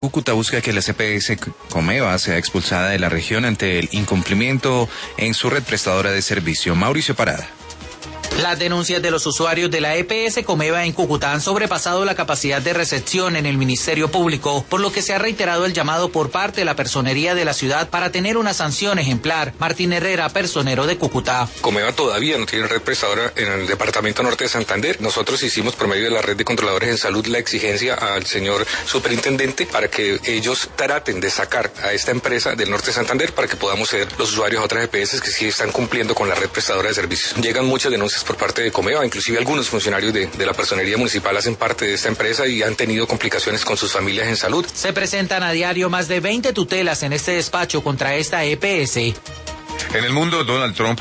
Cúcuta busca que la EPS Comeva sea expulsada de la región ante el incumplimiento en su red prestadora de servicio. Mauricio Parada. Las denuncias de los usuarios de la EPS Comeva en Cúcuta han sobrepasado la capacidad de recepción en el Ministerio Público, por lo que se ha reiterado el llamado por parte de la personería de la ciudad para tener una sanción ejemplar. Martín Herrera, personero de Cúcuta. Comeva todavía no tiene red prestadora en el departamento norte de Santander. Nosotros hicimos por medio de la red de controladores en salud la exigencia al señor superintendente para que ellos traten de sacar a esta empresa del norte de Santander para que podamos ser los usuarios a otras EPS que sí están cumpliendo con la red prestadora de servicios. Llegan muchas denuncias por parte de Comeva, inclusive algunos funcionarios de la personería municipal hacen parte de esta empresa y han tenido complicaciones con sus familias en salud. Se presentan a diario más de 20 tutelas en este despacho contra esta EPS. En el mundo, Donald Trump